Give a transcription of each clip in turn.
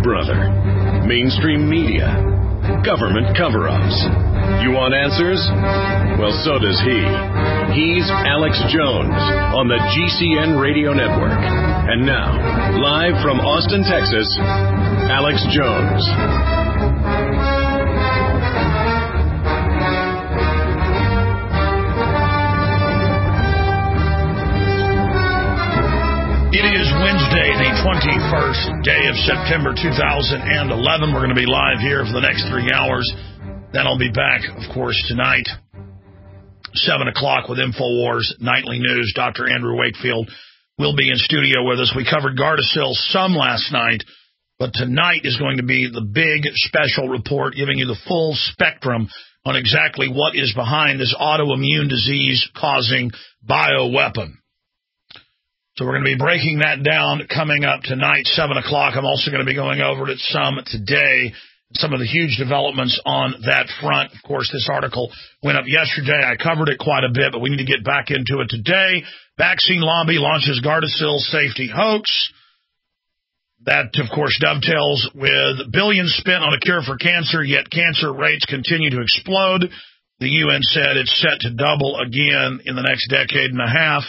brother. Mainstream media. Government cover-ups. You want answers? Well, so does he. He's Alex Jones on the GCN Radio Network. And now, live from Austin, Texas, Alex Jones. It is Wednesday, the 21st day of September 2011. We're going to be live here for the next 3 hours. Then I'll be back, of course, tonight, 7 o'clock with InfoWars Nightly News. Dr. Andrew Wakefield will be in studio with us. We covered Gardasil some last night, but tonight is going to be the big special report giving you the full spectrum on exactly what is behind this autoimmune disease-causing bioweapon. So we're going to be breaking that down coming up tonight, 7 o'clock. I'm also going to be going over it some today, some of the huge developments on that front. Of course, this article went up yesterday. I covered it quite a bit, but we need to get back into it today. Vaccine lobby launches Gardasil safety hoax. That, of course, dovetails with billions spent on a cure for cancer, yet cancer rates continue to explode. The UN said it's set to double again in the next decade and a half.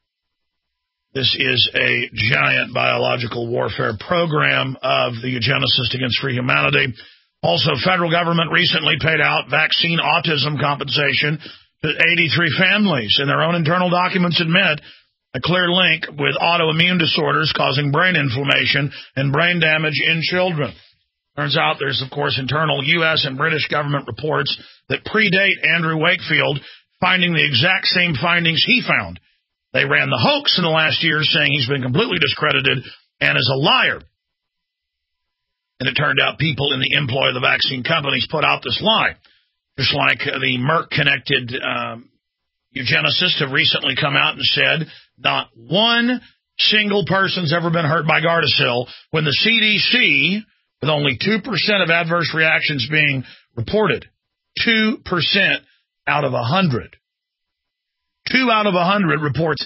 This is a giant biological warfare program of the eugenicists against free humanity. Also, federal government recently paid out vaccine autism compensation to 83 families, and their own internal documents admit a clear link with autoimmune disorders causing brain inflammation and brain damage in children. Turns out there's, of course, internal U.S. and British government reports that predate Andrew Wakefield finding the exact same findings he found. They ran the hoax in the last year saying he's been completely discredited and is a liar. And it turned out people in the employ of the vaccine companies put out this lie. Just like the Merck-connected eugenicists have recently come out and said not one single person's ever been hurt by Gardasil, when the CDC, with only 2% of adverse reactions being reported, 2% out of 100. 2 out of 100 reports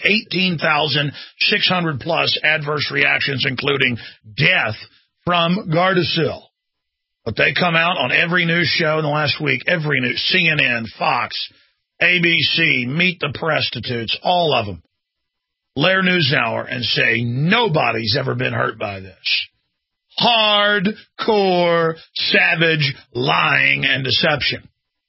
18,600 plus adverse reactions, including death from Gardasil. But they come out on every news show in the last week, every news, CNN, Fox, ABC, Meet the Prostitutes, all of them, Lair NewsHour, and say nobody's ever been hurt by this. Hardcore, savage lying and deception.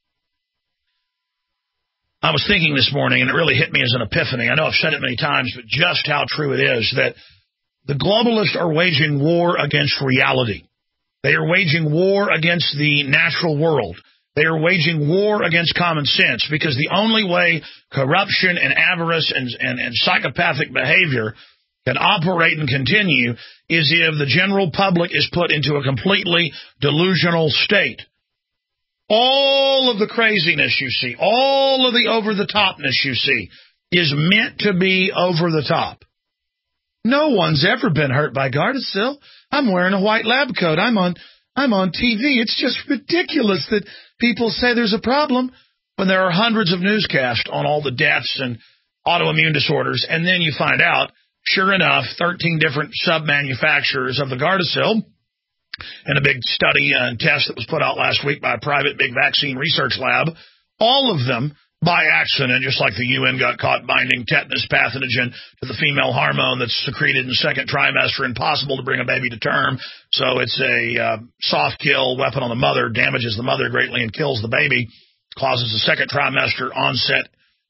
I was thinking this morning, and it really hit me as an epiphany. I know I've said it many times, but just how true it is that the globalists are waging war against reality. They are waging war against the natural world. They are waging war against common sense, because the only way corruption and avarice and psychopathic behavior can operate and continue is if the general public is put into a completely delusional state. All of the craziness you see, all of the over-the-topness you see is meant to be over the top. No one's ever been hurt by Gardasil. I'm wearing a white lab coat. I'm on TV. It's just ridiculous that people say there's a problem when there are hundreds of newscasts on all the deaths and autoimmune disorders, and then you find out, sure enough, 13 different sub-manufacturers of the Gardasil, and a big study and test that was put out last week by a private big vaccine research lab, all of them by accident, just like the UN got caught binding tetanus pathogen to the female hormone that's secreted in the second trimester, impossible to bring a baby to term. So it's a soft kill weapon on the mother, damages the mother greatly and kills the baby, causes the second trimester onset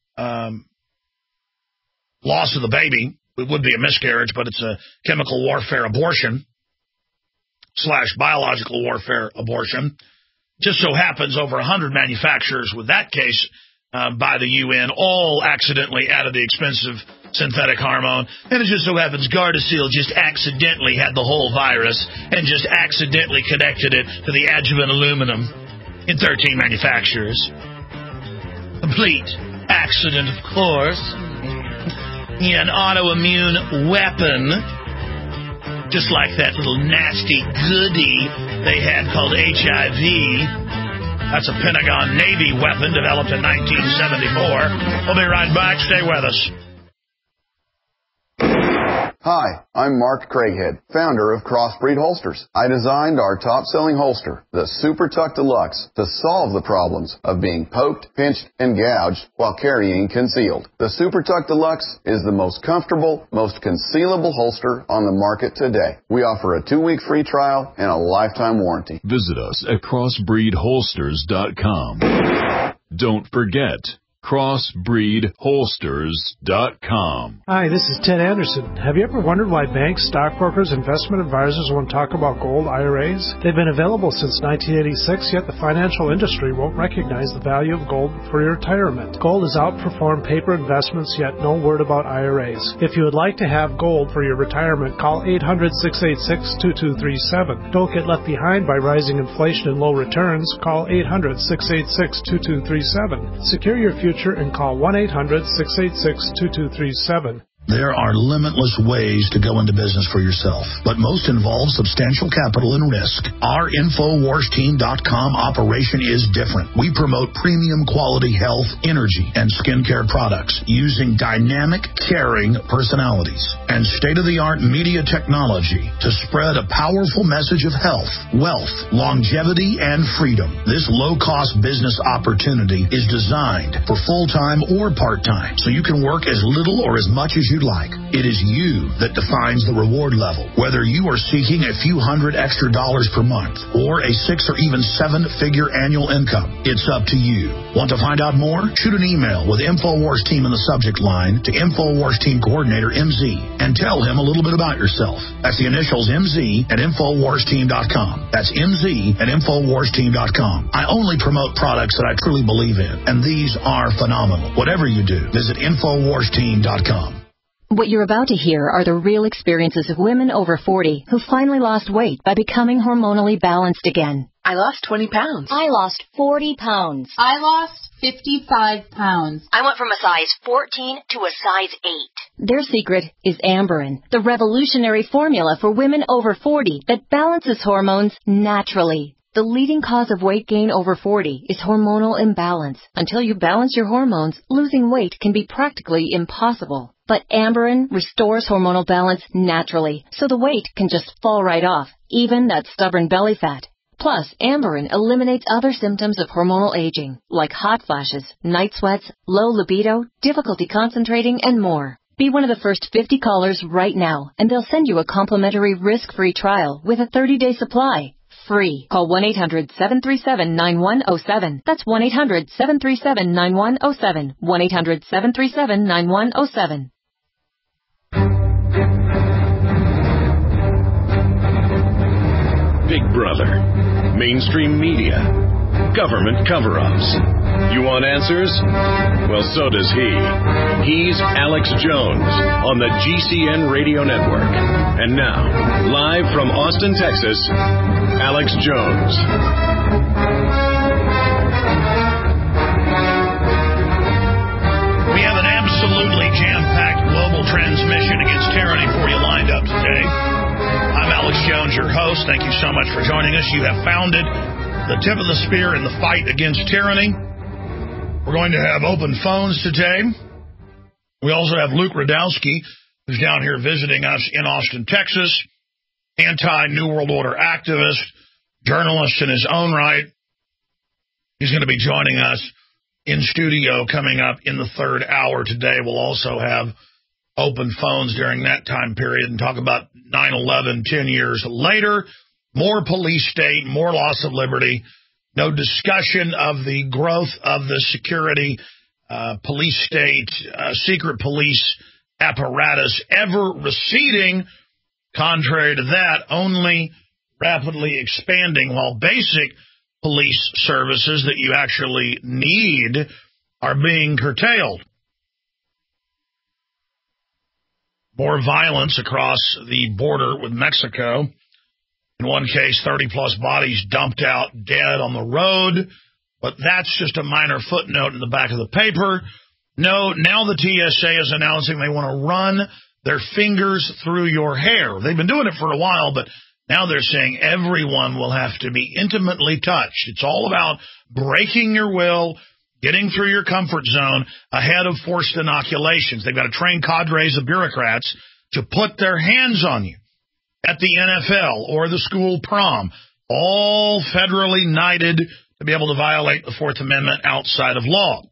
loss of the baby. It would be a miscarriage, but it's a chemical warfare abortion / biological warfare abortion. Just so happens over 100 manufacturers with that case by the UN all accidentally added the expensive synthetic hormone. And it just so happens Gardasil just accidentally had the whole virus and just accidentally connected it to the adjuvant aluminum in 13 manufacturers. Complete accident, of course. An autoimmune weapon, just like that little nasty goodie they had called HIV. That's a Pentagon Navy weapon developed in 1974. We'll be right back. Stay with us. Hi, I'm Mark Craighead, founder of Crossbreed Holsters. I designed our top-selling holster, the Super Tuck Deluxe, to solve the problems of being poked, pinched, and gouged while carrying concealed. The Super Tuck Deluxe is the most comfortable, most concealable holster on the market today. We offer a 2-week free trial and a lifetime warranty. Visit us at crossbreedholsters.com. Don't forget, crossbreedholsters.com. Hi, this is Ted Anderson. Have you ever wondered why banks, stockbrokers, investment advisors won't talk about gold IRAs? They've been available since 1986, yet the financial industry won't recognize the value of gold for your retirement. Gold has outperformed paper investments, yet no word about IRAs. If you would like to have gold for your retirement, call 800-686-2237. Don't get left behind by rising inflation and low returns. Call 800-686-2237. Secure your future and call 1-800-686-2237. There are limitless ways to go into business for yourself, but most involve substantial capital and risk. Our InfoWarsTeam.com operation is different. We promote premium quality health, energy, and skincare products using dynamic, caring personalities and state-of-the-art media technology to spread a powerful message of health, wealth, longevity, and freedom. This low-cost business opportunity is designed for full-time or part-time, so you can work as little or as much as you'd like. It is you that defines the reward level. Whether you are seeking a few $100 extra per month or a 6 or even 7-figure annual income, it's up to you. Want to find out more? Shoot an email with InfoWars Team in the subject line to InfoWars Team Coordinator MZ and tell him a little bit about yourself. That's the initials MZ at InfoWarsTeam.com. That's MZ at InfoWarsTeam.com. I only promote products that I truly believe in, and these are phenomenal. Whatever you do, visit InfoWarsTeam.com. What you're about to hear are the real experiences of women over 40 who finally lost weight by becoming hormonally balanced again. I lost 20 pounds. I lost 40 pounds. I lost 55 pounds. I went from a size 14 to a size 8. Their secret is Amberin, the revolutionary formula for women over 40 that balances hormones naturally. The leading cause of weight gain over 40 is hormonal imbalance. Until you balance your hormones, losing weight can be practically impossible. But Amberin restores hormonal balance naturally, so the weight can just fall right off, even that stubborn belly fat. Plus, Amberin eliminates other symptoms of hormonal aging, like hot flashes, night sweats, low libido, difficulty concentrating, and more. Be one of the first 50 callers right now, and they'll send you a complimentary risk-free trial with a 30-day supply. Free. Call 1-800-737-9107. That's 1-800-737-9107. 1-800-737-9107. Big Brother, mainstream media, government cover-ups. You want answers? Well, so does he. He's Alex Jones on the GCN Radio Network. And now, live from Austin, Texas, Alex Jones. We have an absolutely jam-packed global transmission against tyranny for you lined up today. I'm Alex Jones, your host. Thank you so much for joining us. You have founded the tip of the spear in the fight against tyranny. We're going to have open phones today. We also have Luke Rudkowski, who's down here visiting us in Austin, Texas, anti-New World Order activist, journalist in his own right. He's going to be joining us in studio coming up in the third hour today. We'll also have open phones during that time period and talk about 9/11 10 years later. More police state, more loss of liberty, no discussion of the growth of the security, police state, secret police apparatus ever receding. Contrary to that, only rapidly expanding, while basic police services that you actually need are being curtailed. More violence across the border with Mexico. In one case, 30-plus bodies dumped out dead on the road. But that's just a minor footnote in the back of the paper. No, now the TSA is announcing they want to run their fingers through your hair. They've been doing it for a while, but now they're saying everyone will have to be intimately touched. It's all about breaking your will, getting through your comfort zone ahead of forced inoculations. They've got to train cadres of bureaucrats to put their hands on you at the NFL or the school prom, all federally knighted to be able to violate the Fourth Amendment outside of law.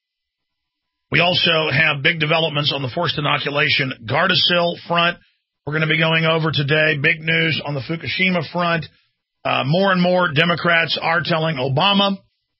We also have big developments on the forced inoculation Gardasil front. We're going to be going over today. Big news on the Fukushima front. More and more Democrats are telling Obama.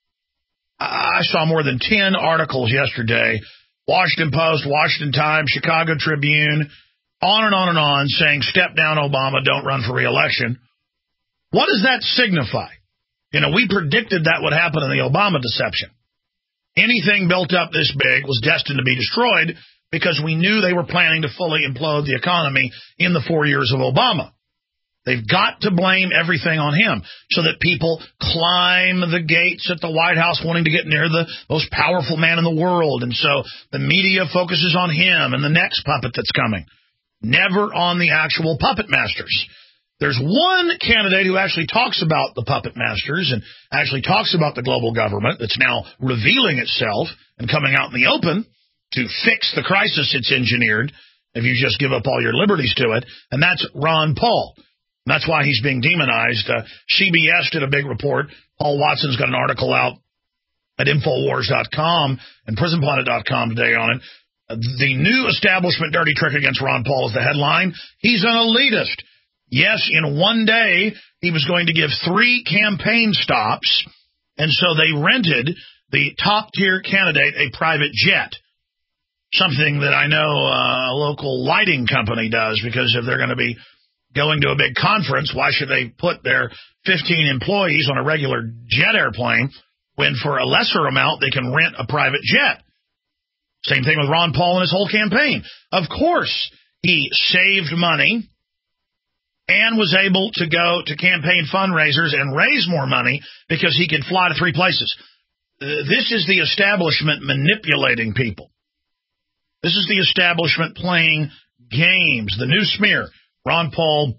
I saw more than 10 articles yesterday, Washington Post, Washington Times, Chicago Tribune, on and on and on, saying, step down, Obama, don't run for re-election. What does that signify? You know, we predicted that would happen in the Obama deception. Anything built up this big was destined to be destroyed because we knew they were planning to fully implode the economy in the 4 years of Obama. They've got to blame everything on him so that people climb the gates at the White House wanting to get near the most powerful man in the world. And so the media focuses on him and the next puppet that's coming, never on the actual puppet masters. There's one candidate who actually talks about the puppet masters and actually talks about the global government that's now revealing itself and coming out in the open to fix the crisis it's engineered if you just give up all your liberties to it, and that's Ron Paul. And that's why he's being demonized. CBS did a big report. Paul Watson's got an article out at Infowars.com and PrisonPlanet.com today on it. The new establishment dirty trick against Ron Paul is the headline. He's an elitist. Yes, in one day, he was going to give 3 campaign stops, and so they rented the top-tier candidate a private jet, something that I know a local lighting company does, because if they're going to be going to a big conference, why should they put their 15 employees on a regular jet airplane when for a lesser amount they can rent a private jet? Same thing with Ron Paul and his whole campaign. Of course, he saved money and was able to go to campaign fundraisers and raise more money because he could fly to 3 places. This is the establishment manipulating people. This is the establishment playing games. The new smear, Ron Paul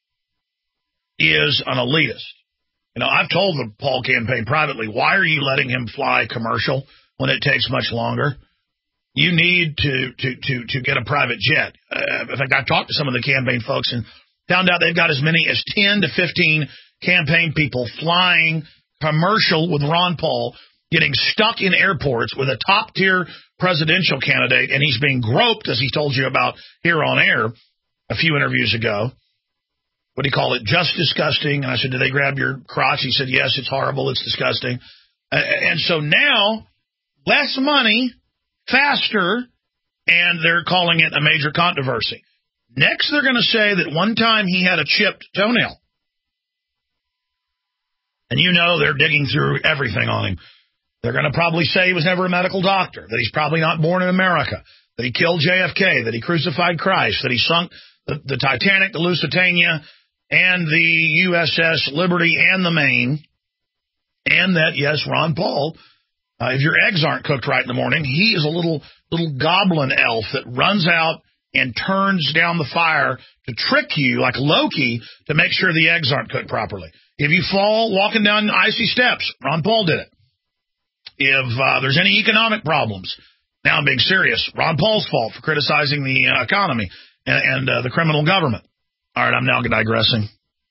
is an elitist. You know, I've told the Paul campaign privately, why are you letting him fly commercial when it takes much longer? You need to get a private jet. In fact, I talked to some of the campaign folks and found out they've got as many as 10 to 15 campaign people flying commercial with Ron Paul, getting stuck in airports with a top-tier presidential candidate, and he's being groped, as he told you about here on air a few interviews ago. What do you call it? Just disgusting. And I said, did they grab your crotch? He said, yes, it's horrible. It's disgusting. And so now, less money, faster, and they're calling it a major controversy. Next, they're going to say that one time he had a chipped toenail. And you know they're digging through everything on him. They're going to probably say he was never a medical doctor, that he's probably not born in America, that he killed JFK, that he crucified Christ, that he sunk the Titanic, the Lusitania, and the USS Liberty and the Maine, and that, yes, Ron Paul, if your eggs aren't cooked right in the morning, he is a little goblin elf that runs out and turns down the fire to trick you, like Loki, to make sure the eggs aren't cooked properly. If you fall walking down icy steps, Ron Paul did it. If there's any economic problems, now I'm being serious, Ron Paul's fault for criticizing the economy and the criminal government. All right, I'm now digressing.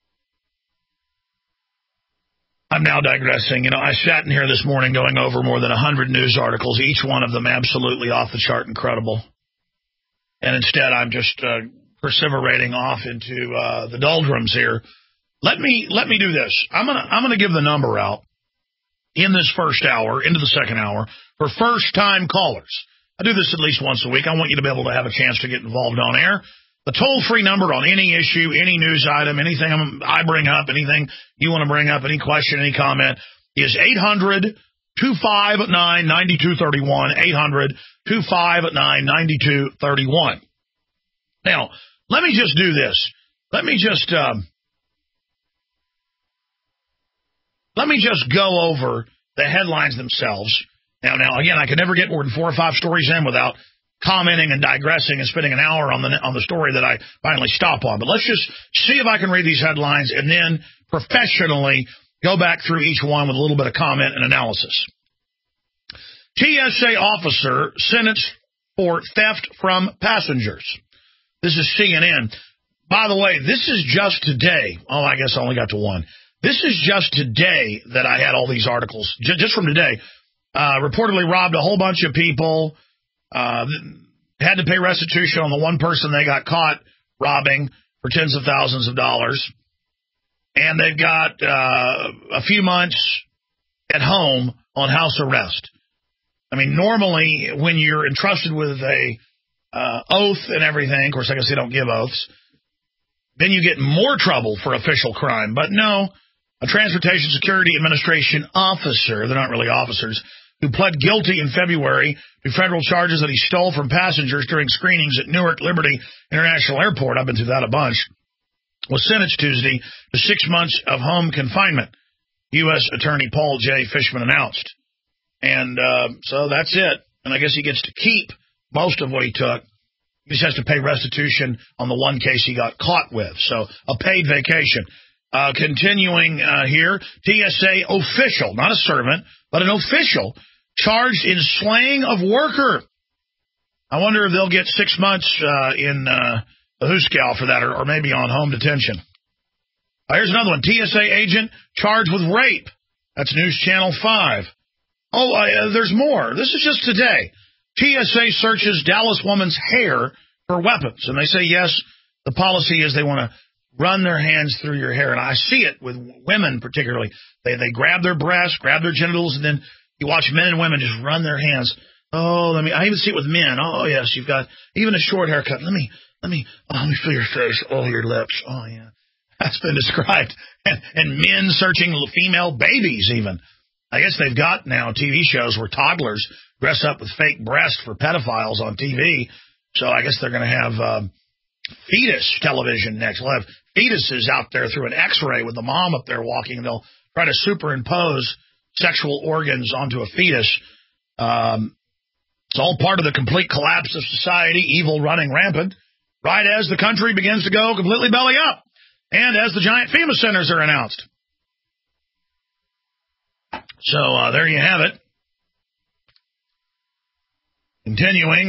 You know, I sat in here this morning going over more than 100 news articles, each one of them absolutely off the chart incredible. And instead, I'm just perseverating off into the doldrums here. Let me do this. I'm gonna give the number out in this first hour, into the second hour, for first-time callers. I do this at least once a week. I want you to be able to have a chance to get involved on air. The toll-free number on any issue, any news item, anything I bring up, anything you want to bring up, any question, any comment, is 800-259-9231, 800-259-9231. Now, let me just do this. Let me just go over the headlines themselves. Now, again, I can never get more than 4 or 5 stories in without commenting and digressing and spending an hour on the story that I finally stop on. But let's just see if I can read these headlines and then professionally go back through each one with a little bit of comment and analysis. TSA officer sentenced for theft from passengers. This is CNN. By the way, this is just today. Oh, I guess I only got to one. This is just today that I had all these articles, just from today. Reportedly robbed a whole bunch of people, had to pay restitution on the one person they got caught robbing for tens of thousands of dollars. And they've got a few months at home on house arrest. I mean, normally when you're entrusted with a oath and everything, of course, I guess they don't give oaths, then you get more trouble for official crime. But no, a Transportation Security Administration officer, they're not really officers, who pled guilty in February to federal charges that he stole from passengers during screenings at Newark Liberty International Airport, I've been through that a bunch, was sentenced Tuesday to 6 months of home confinement, U.S. Attorney Paul J. Fishman announced. And so that's it. And I guess he gets to keep most of what he took. He just has to pay restitution on the one case he got caught with. So a paid vacation. Continuing here, TSA official, not a servant, but an official, charged in slaying of worker. I wonder if they'll get 6 months in the Hooskow for that, or maybe on home detention. Here's another one. TSA agent charged with rape. That's News Channel 5. There's more. This is just today. TSA searches Dallas woman's hair for weapons. And they say, yes, the policy is they want to run their hands through your hair. And I see it with women particularly. They grab their breasts, grab their genitals, and then you watch men and women just run their hands. I even see it with men. Oh, yes, you've got even a short haircut. Let me feel your face. Oh, your lips. Oh, yeah. That's been described. And men searching female babies even. I guess they've got now TV shows where toddlers dress up with fake breasts for pedophiles on TV. So I guess they're going to have fetus television next. We'll have fetuses out there through an X-ray with the mom up there walking, and they'll try to superimpose sexual organs onto a fetus. It's all part of the complete collapse of society, evil running rampant, right as the country begins to go completely belly up, and as the giant FEMA centers are announced. So there you have it. Continuing,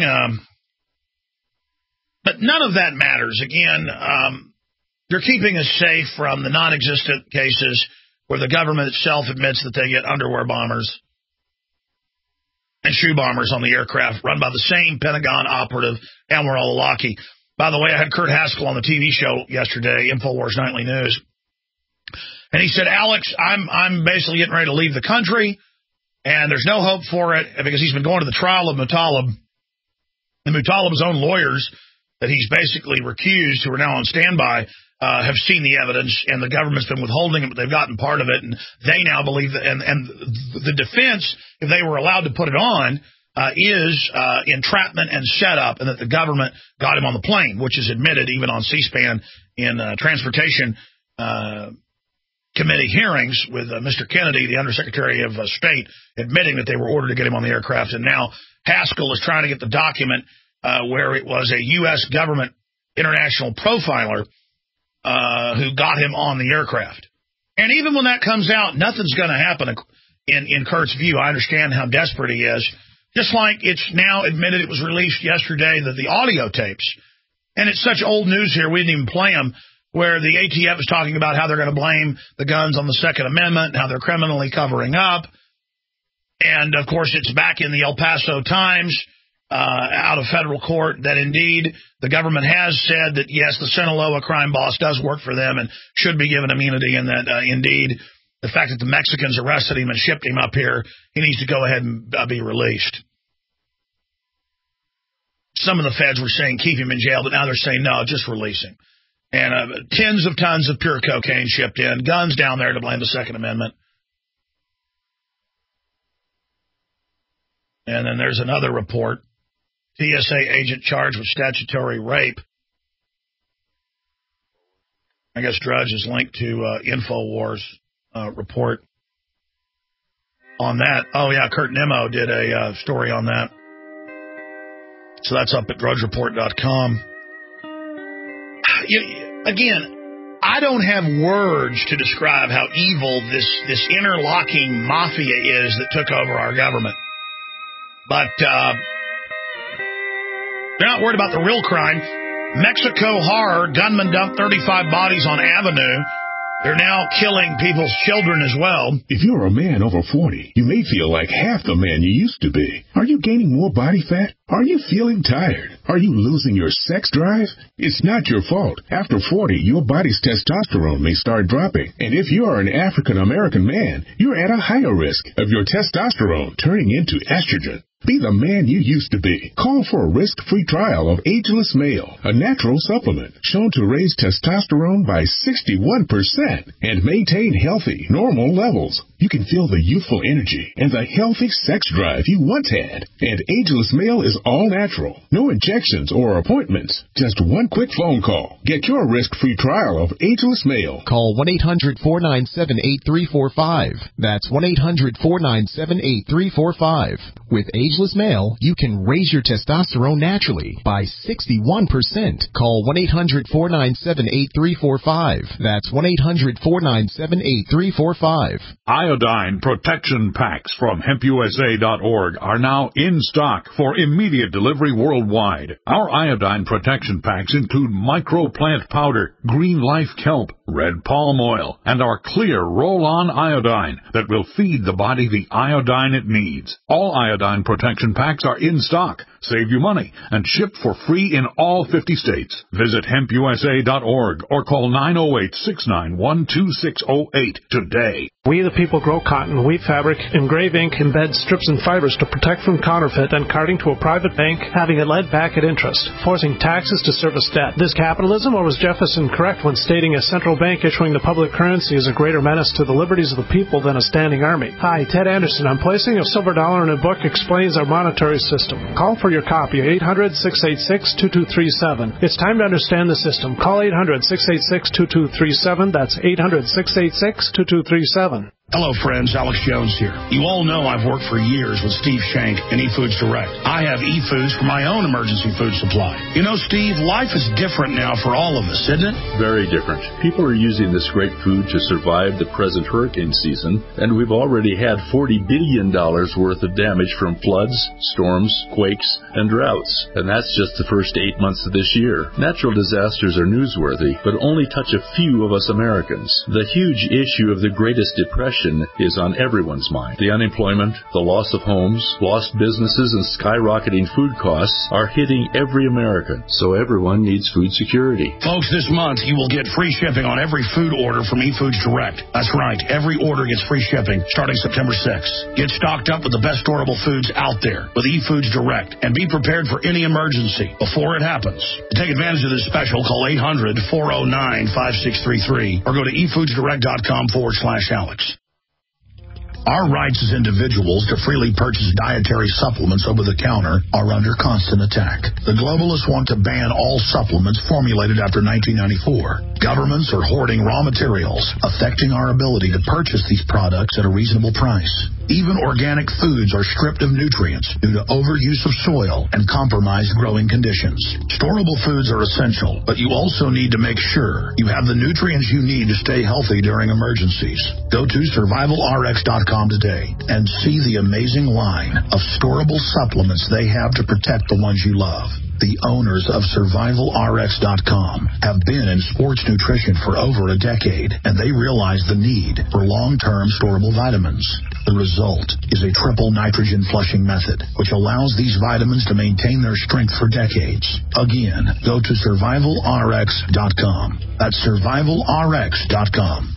but none of that matters. Again, they're keeping us safe from the non-existent cases where the government itself admits that they get underwear bombers and shoe bombers on the aircraft run by the same Pentagon operative, Anwar al-Awlaki. By the way, I had Kurt Haskell on the TV show yesterday, InfoWars Nightly News. And he said, Alex, I'm basically getting ready to leave the country, and there's no hope for it because he's been going to the trial of Muttalib. And Muttalib's own lawyers that he's basically recused, who are now on standby, have seen the evidence, and the government's been withholding it, but they've gotten part of it, and they now believe that, and the defense, if they were allowed to put it on, is entrapment and setup, and that the government got him on the plane, which is admitted even on C-SPAN in Transportation Committee hearings with Mr. Kennedy, the Undersecretary of State, admitting that they were ordered to get him on the aircraft. And now Haskell is trying to get the document where it was a U.S. government international profiler who got him on the aircraft. And even when that comes out, nothing's going to happen in Kurt's view. I understand how desperate he is. Just like it's now admitted, it was released yesterday, that the audio tapes, and it's such old news here, we didn't even play them, where the ATF is talking about how they're going to blame the guns on the Second Amendment, how they're criminally covering up. And, of course, it's back in the El Paso Times out of federal court that, indeed, the government has said that, yes, the Sinaloa crime boss does work for them and should be given immunity, and that, indeed, the fact that the Mexicans arrested him and shipped him up here, he needs to go ahead and be released. Some of the feds were saying keep him in jail, but now they're saying, no, just release him. And tens of tons of pure cocaine shipped in, guns down there to blame the Second Amendment. And then there's another report. TSA agent charged with statutory rape. I guess Drudge is linked to InfoWars report on that. Oh, yeah, Kurt Nimmo did a story on that. So that's up at drudgereport.com. Again, I don't have words to describe how evil this interlocking mafia is that took over our government. But they're not worried about the real crime. Mexico horror, gunman dumped 35 bodies on Avenue. They're now killing people's children as well. If you're a man over 40, you may feel like half the man you used to be. Are you gaining more body fat? Are you feeling tired? Are you losing your sex drive? It's not your fault. After 40, your body's testosterone may start dropping. And if you are an African American man, you're at a higher risk of your testosterone turning into estrogen. Be the man you used to be. Call for a risk-free trial of Ageless Male, a natural supplement shown to raise testosterone by 61% and maintain healthy, normal levels. You can feel the youthful energy and the healthy sex drive you once had. And Ageless Male is all natural. No injections or appointments. Just one quick phone call. Get your risk-free trial of Ageless Male. Call 1-800-497-8345. That's 1-800-497-8345. With Ageless Male, you can raise your testosterone naturally by 61%. Call 1-800-497-8345. That's 1-800-497-8345. Iodine protection packs from HempUSA.org are now in stock for immediate delivery worldwide. Our iodine protection packs include microplant powder, green life kelp, red palm oil, and our clear roll-on iodine that will feed the body the iodine it needs. All iodine protection packs are in stock. Save you money and ship for free in all 50 states. Visit HempUSA.org or call 908-691-2608 today. We the people grow cotton, weave fabric, engrave ink, embed strips and fibers to protect from counterfeit and carting to a private bank, having it led back at interest, forcing taxes to service debt. This capitalism, or was Jefferson correct when stating a central bank issuing the public currency is a greater menace to the liberties of the people than a standing army? Hi, Ted Anderson. I'm placing a silver dollar in a book explains our monetary system. Call for your copy, 800-686-2237. It's time to understand the system. Call 800-686-2237. That's 800-686-2237. Hello, friends. Alex Jones here. You all know I've worked for years with Steve Shank and eFoods Direct. I have eFoods for my own emergency food supply. You know, Steve, life is different now for all of us, isn't it? Very different. People are using this great food to survive the present hurricane season, and we've already had $40 billion worth of damage from floods, storms, quakes, and droughts. And that's just the first 8 months of this year. Natural disasters are newsworthy, but only touch a few of us Americans. The huge issue of the Greatest Depression is on everyone's mind. The unemployment, the loss of homes, lost businesses, and skyrocketing food costs are hitting every American, so everyone needs food security. Folks, this month you will get free shipping on every food order from eFoods Direct. That's right, every order gets free shipping starting September 6th. Get stocked up with the best storable foods out there with eFoods Direct and be prepared for any emergency before it happens. To take advantage of this special, call 800-409-5633 or go to efoodsdirect.com/Alex. Our rights as individuals to freely purchase dietary supplements over the counter are under constant attack. The globalists want to ban all supplements formulated after 1994. Governments are hoarding raw materials, affecting our ability to purchase these products at a reasonable price. Even organic foods are stripped of nutrients due to overuse of soil and compromised growing conditions. Storable foods are essential, but you also need to make sure you have the nutrients you need to stay healthy during emergencies. Go to survivalrx.com today and see the amazing line of storable supplements they have to protect the ones you love. The owners of survivalrx.com have been in sports nutrition for over a decade, and they realize the need for long-term storable vitamins. The result is a triple nitrogen flushing method, which allows these vitamins to maintain their strength for decades. Again, go to survivalrx.com. That's survivalrx.com.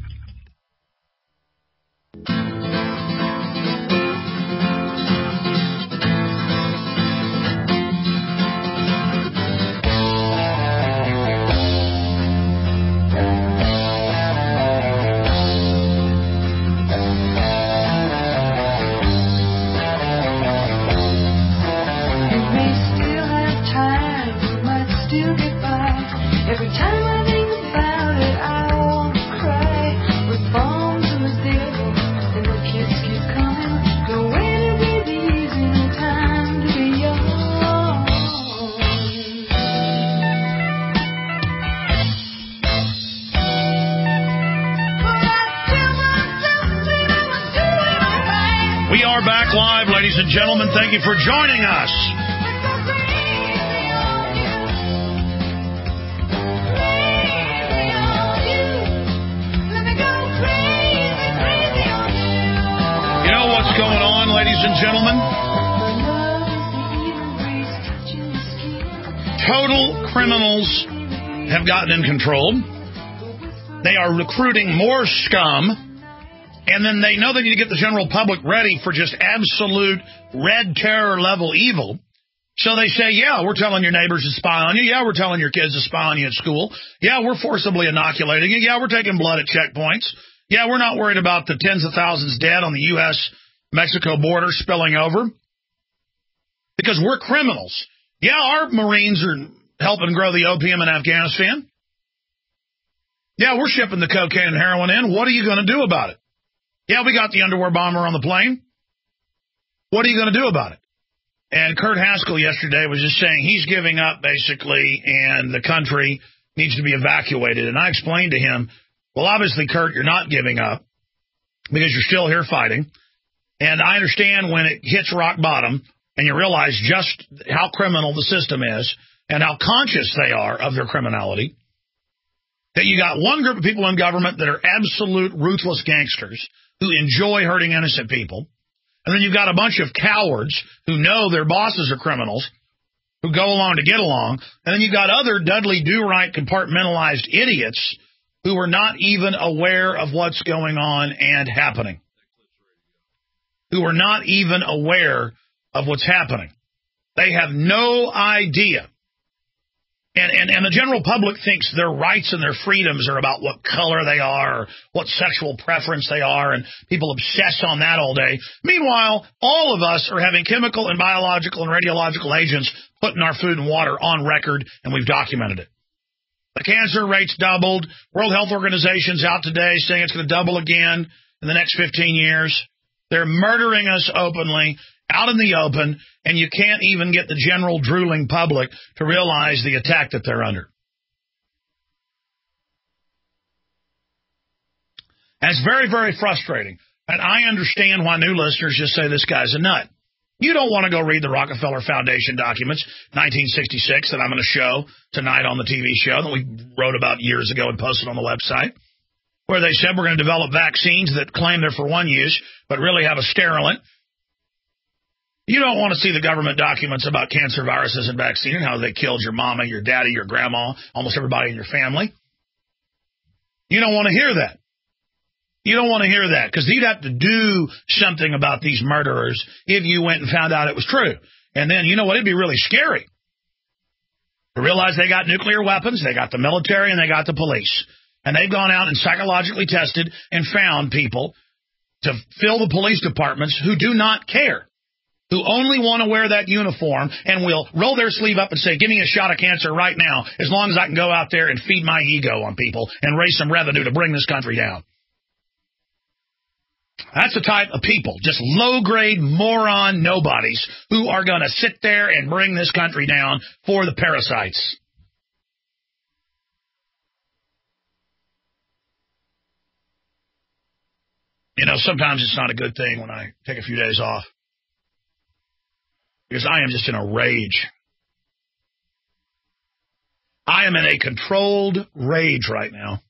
Ladies and gentlemen, thank you for joining us. ladies and gentlemen. Total criminals have gotten in control. They are recruiting more scum, and then they know they need to get the general public ready for just absolute red terror level evil. So they say, yeah, we're telling your neighbors to spy on you. Yeah, we're telling your kids to spy on you at school. Yeah, we're forcibly inoculating you. Yeah, we're taking blood at checkpoints. Yeah, we're not worried about the tens of thousands dead on the U.S.-Mexico border spilling over. Because we're criminals. Yeah, our Marines are helping grow the opium in Afghanistan. Yeah, we're shipping the cocaine and heroin in. What are you going to do about it? Yeah, we got the underwear bomber on the plane. What are you going to do about it? And Kurt Haskell yesterday was just saying he's giving up, basically, and the country needs to be evacuated. And I explained to him, well, obviously, Kurt, you're not giving up because you're still here fighting. And I understand when it hits rock bottom and you realize just how criminal the system is and how conscious they are of their criminality, that you got one group of people in government that are absolute ruthless gangsters who enjoy hurting innocent people. And then you've got a bunch of cowards who know their bosses are criminals, who go along to get along. And then you've got other Dudley Do-Right compartmentalized idiots who are not even aware of what's going on and happening. Who are not even aware of what's happening. They have no idea. And the general public thinks their rights and their freedoms are about what color they are or what sexual preference they are, and people obsess on that all day. Meanwhile, all of us are having chemical and biological and radiological agents put in our food and water on record, and we've documented it. The cancer rate's doubled. World Health Organization's out today saying it's going to double again in the next 15 years. They're murdering us openly, out in the open, and you can't even get the general drooling public to realize the attack that they're under. That's very, very frustrating. And I understand why new listeners just say this guy's a nut. You don't want to go read the Rockefeller Foundation documents, 1966, that I'm going to show tonight on the TV show that we wrote about years ago and posted on the website, where they said we're going to develop vaccines that claim they're for one use, but really have a sterilant. You don't want to see the government documents about cancer viruses and vaccine and how they killed your mama, your daddy, your grandma, almost everybody in your family. You don't want to hear that. You don't want to hear that because you'd have to do something about these murderers if you went and found out it was true. And then, you know what, it'd be really scary to realize they got nuclear weapons, they got the military, and they got the police. And they've gone out and psychologically tested and found people to fill the police departments who do not care, who only want to wear that uniform and will roll their sleeve up and say, give me a shot of cancer right now, as long as I can go out there and feed my ego on people and raise some revenue to bring this country down. That's the type of people, just low-grade moron nobodies who are going to sit there and bring this country down for the parasites. You know, sometimes it's not a good thing when I take a few days off, because I am just in a rage. I am in a controlled rage right now.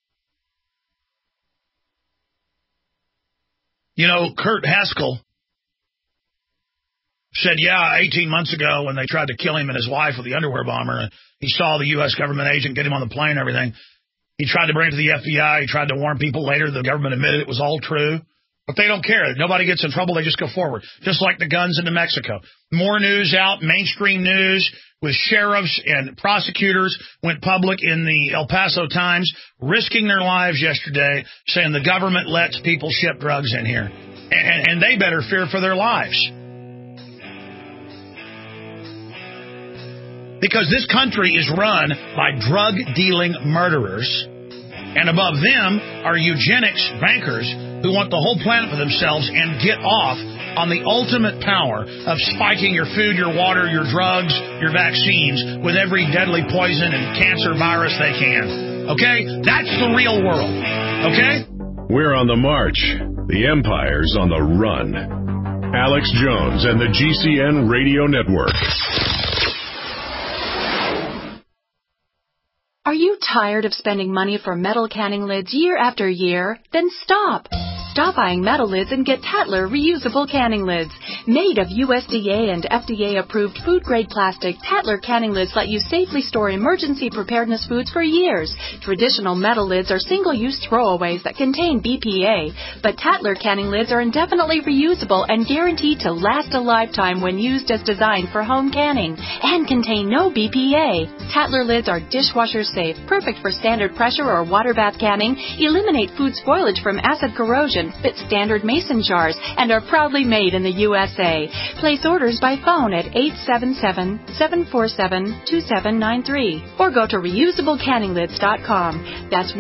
You know, Kurt Haskell said, 18 months ago when they tried to kill him and his wife with the underwear bomber, and he saw the U.S. government agent get him on the plane and everything. He tried to bring it to the FBI. He tried to warn people later. The government admitted it was all true. But they don't care. Nobody gets in trouble. They just go forward, just like the guns in New Mexico. More news out, mainstream news, with sheriffs and prosecutors went public in the El Paso Times, risking their lives yesterday, saying the government lets people ship drugs in here. And they better fear for their lives. Because this country is run by drug-dealing murderers, and above them are eugenics bankers who want the whole planet for themselves and get off on the ultimate power of spiking your food, your water, your drugs, your vaccines with every deadly poison and cancer virus they can. Okay? That's the real world. Okay? We're on the march. The empire's on the run. Alex Jones and the GCN Radio Network. Are you tired of spending money for metal canning lids year after year? Then stop. Stop buying metal lids and get Tatler reusable canning lids. Made of USDA and FDA-approved food-grade plastic, Tatler canning lids let you safely store emergency preparedness foods for years. Traditional metal lids are single-use throwaways that contain BPA, but Tatler canning lids are indefinitely reusable and guaranteed to last a lifetime when used as designed for home canning and contain no BPA. Tatler lids are dishwasher safe, perfect for standard pressure or water bath canning, eliminate food spoilage from acid corrosion, fit standard mason jars, and are proudly made in the USA. Place orders by phone at 877-747-2793 or go to reusablecanninglids.com. That's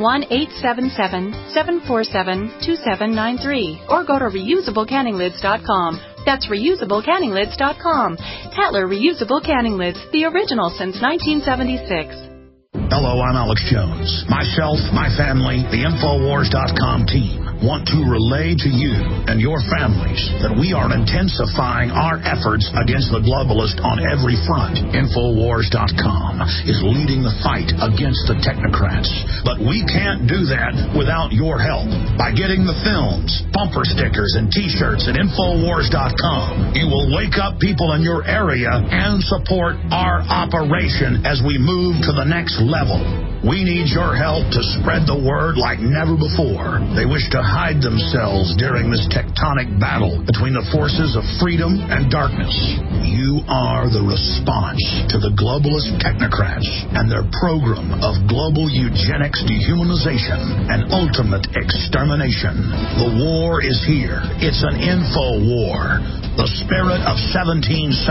1-877-747-2793 or go to reusablecanninglids.com. That's reusablecanninglids.com. Tatler Reusable Canning Lids, the original since 1976. Hello, I'm Alex Jones. Myself, my family, the Infowars.com team want to relay to you and your families that we are intensifying our efforts against the globalist on every front. Infowars.com is leading the fight against the technocrats. But we can't do that without your help. By getting the films, bumper stickers, and T-shirts at Infowars.com, you will wake up people in your area and support our operation as we move to the next level. We need your help to spread the word like never before. They wish to hide themselves during this tectonic battle between the forces of freedom and darkness. You are the response to the globalist technocrats and their program of global eugenics, dehumanization, and ultimate extermination. The war is here. It's an info war. The spirit of 1776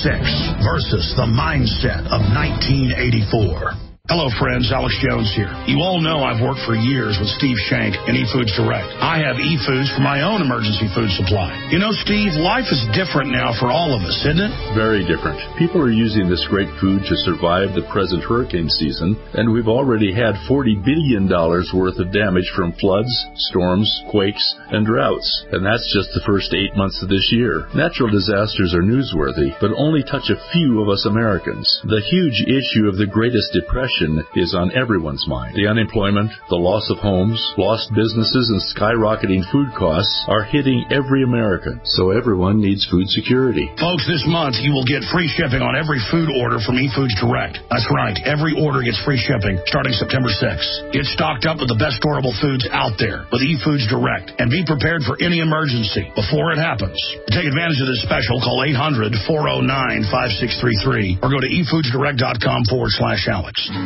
versus the mindset of 1984. Hello, friends. Alex Jones here. You all know I've worked for years with Steve Shank and eFoods Direct. I have eFoods for my own emergency food supply. You know, Steve, life is different now for all of us, isn't it? Very different. People are using this great food to survive the present hurricane season, and we've already had $40 billion worth of damage from floods, storms, quakes, and droughts. And that's just the first 8 months of this year. Natural disasters are newsworthy, but only touch a few of us Americans. The huge issue of the Greatest Depression is on everyone's mind. The unemployment, the loss of homes, lost businesses, and skyrocketing food costs are hitting every American, so everyone needs food security. Folks, this month you will get free shipping on every food order from eFoods Direct. That's right, every order gets free shipping starting September 6th. Get stocked up with the best storable foods out there with eFoods Direct and be prepared for any emergency before it happens. To take advantage of this special, call 800-409-5633 or go to efoodsdirect.com/Alex.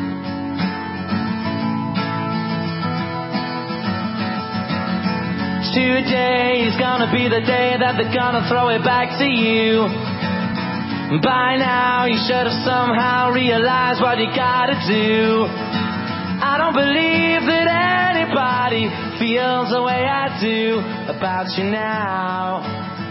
Today is gonna be the day that they're gonna throw it back to you. By now you should have somehow realized what you gotta do. I don't believe that anybody feels the way I do about you now.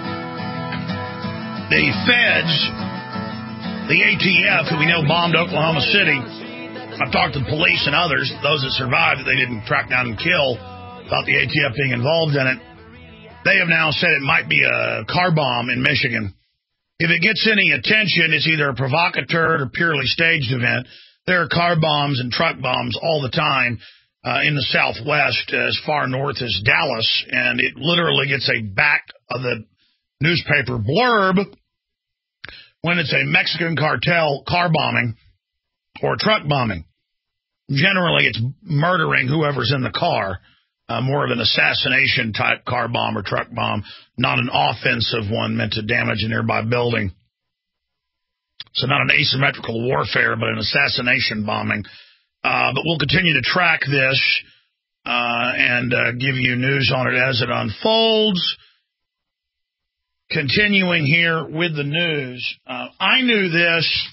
The feds, the ATF, who we know bombed Oklahoma City, I've talked to the police and others, those that survived that they didn't track down and kill, about the ATF being involved in it. They have now said it might be a car bomb in Michigan. If it gets any attention, it's either a provocateur or purely staged event. There are car bombs and truck bombs all the time in the Southwest, as far north as Dallas, and it literally gets a back of the newspaper blurb when it's a Mexican cartel car bombing or truck bombing. Generally, it's murdering whoever's in the car, more of an assassination-type car bomb or truck bomb, not an offensive one meant to damage a nearby building. So not an asymmetrical warfare, but an assassination bombing. But we'll continue to track this and give you news on it as it unfolds. Continuing here with the news, I knew this,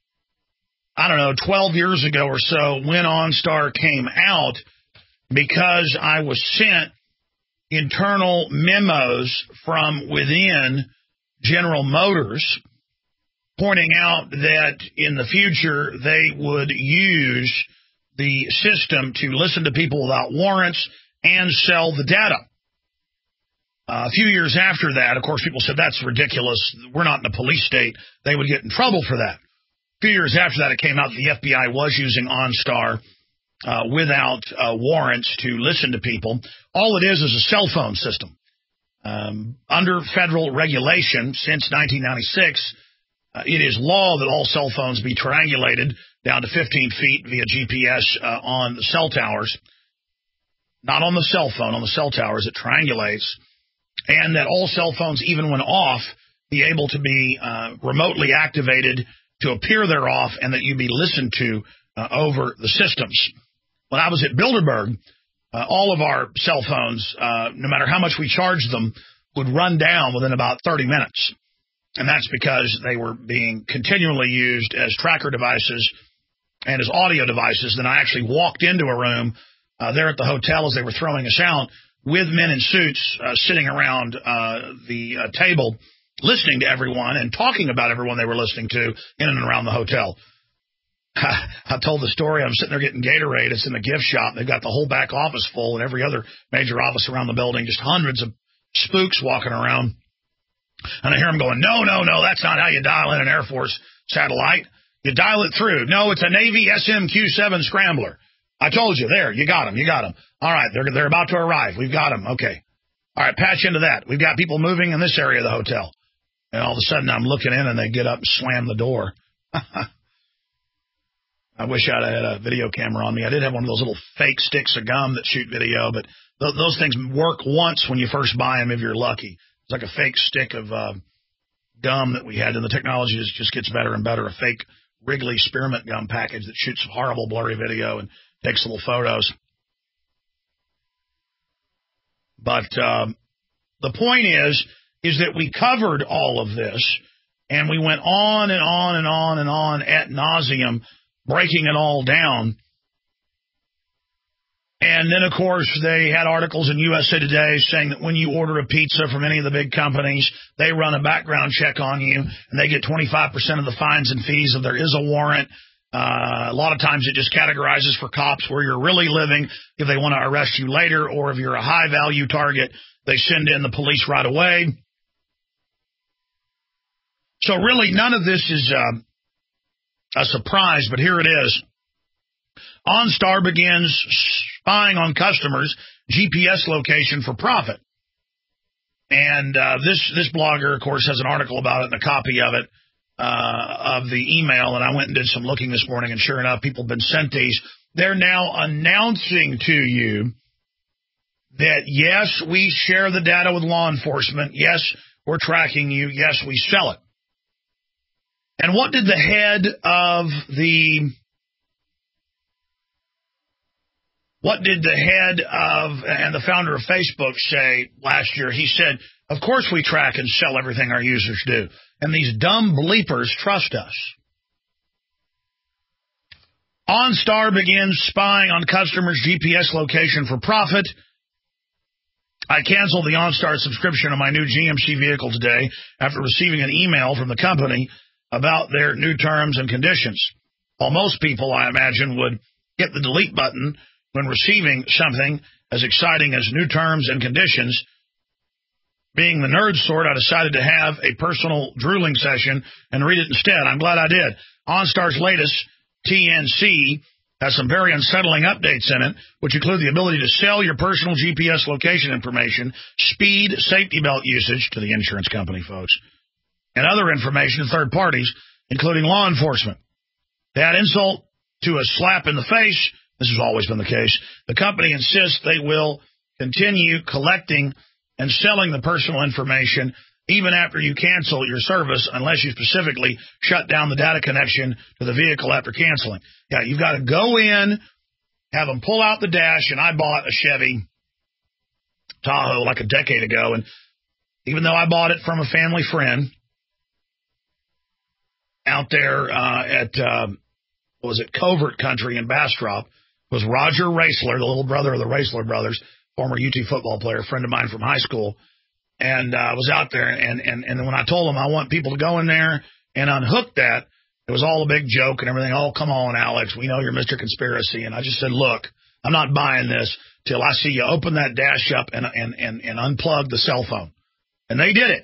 12 years ago or so when OnStar came out, because I was sent internal memos from within General Motors pointing out that in the future they would use the system to listen to people without warrants and sell the data. A few years after that, of course, people said, that's ridiculous. We're not in a police state. They would get in trouble for that. A few years after that, it came out that the FBI was using OnStar without warrants to listen to people. All it is a cell phone system. Under federal regulation since 1996, it is law that all cell phones be triangulated down to 15 feet via GPS on the cell towers. Not on the cell phone, on the cell towers, it triangulates. And that all cell phones, even when off, be able to be remotely activated to appear they're off, and that you be listened to over the systems. When I was at Bilderberg, all of our cell phones, no matter how much we charged them, would run down within about 30 minutes. And that's because they were being continually used as tracker devices and as audio devices. Then I actually walked into a room there at the hotel as they were throwing us out with men in suits sitting around the table listening to everyone and talking about everyone they were listening to in and around the hotel. I told the story. I'm sitting there getting Gatorade. It's in the gift shop. They've got the whole back office full and every other major office around the building, just hundreds of spooks walking around. And I hear them going, no, that's not how you dial in an Air Force satellite. You dial it through. No, it's a Navy SMQ-7 scrambler. I told you. There, you got them. All right, they're about to arrive. We've got them. Okay. All right, patch into that. We've got people moving in this area of the hotel. And all of a sudden I'm looking in and they get up and slam the door. I wish I'd had a video camera on me. I did have one of those little fake sticks of gum that shoot video, but those things work once when you first buy them if you're lucky. It's like a fake stick of gum that we had, and the technology just gets better and better. A fake Wrigley spearmint gum package that shoots horrible blurry video and takes little photos. But the point is that we covered all of this, and we went on and on and on and on ad nauseum, breaking it all down. And then, of course, they had articles in USA Today saying that when you order a pizza from any of the big companies, they run a background check on you, and they get 25% of the fines and fees if there is a warrant. A lot of times it just categorizes for cops where you're really living if they want to arrest you later, or if you're a high-value target, they send in the police right away. So really, none of this is a surprise, but here it is. OnStar begins spying on customers' GPS location for profit. And this blogger, of course, has an article about it and a copy of it, of the email. And I went and did some looking this morning, and sure enough, people have been sent these. They're now announcing to you that, yes, we share the data with law enforcement. Yes, we're tracking you. Yes, we sell it. And what did the head of and the founder of Facebook say last year? He said, of course we track and sell everything our users do. And these dumb bleepers trust us. OnStar begins spying on customers' GPS location for profit. I canceled the OnStar subscription on my new GMC vehicle today after receiving an email from the company about their new terms and conditions. While most people, I imagine, would hit the delete button when receiving something as exciting as new terms and conditions, being the nerd sort, I decided to have a personal drooling session and read it instead. I'm glad I did. OnStar's latest TNC has some very unsettling updates in it, which include the ability to sell your personal GPS location information, speed, safety belt usage to the insurance company, folks, and other information to third parties, including law enforcement. To add insult to a slap in the face, this has always been the case, the company insists they will continue collecting and selling the personal information even after you cancel your service, unless you specifically shut down the data connection to the vehicle after canceling. Yeah, you've got to go in, have them pull out the dash, and I bought a Chevy Tahoe like a decade ago, and even though I bought it from a family friend out there at Covert Country in Bastrop, was Roger Raisler, the little brother of the Raisler brothers, former UT football player, friend of mine from high school. And I was out there, and then when I told him I want people to go in there and unhook that, it was all a big joke and everything. Oh, come on, Alex, we know you're Mr. Conspiracy. And I just said, look, I'm not buying this till I see you open that dash up and unplug the cell phone. And they did it.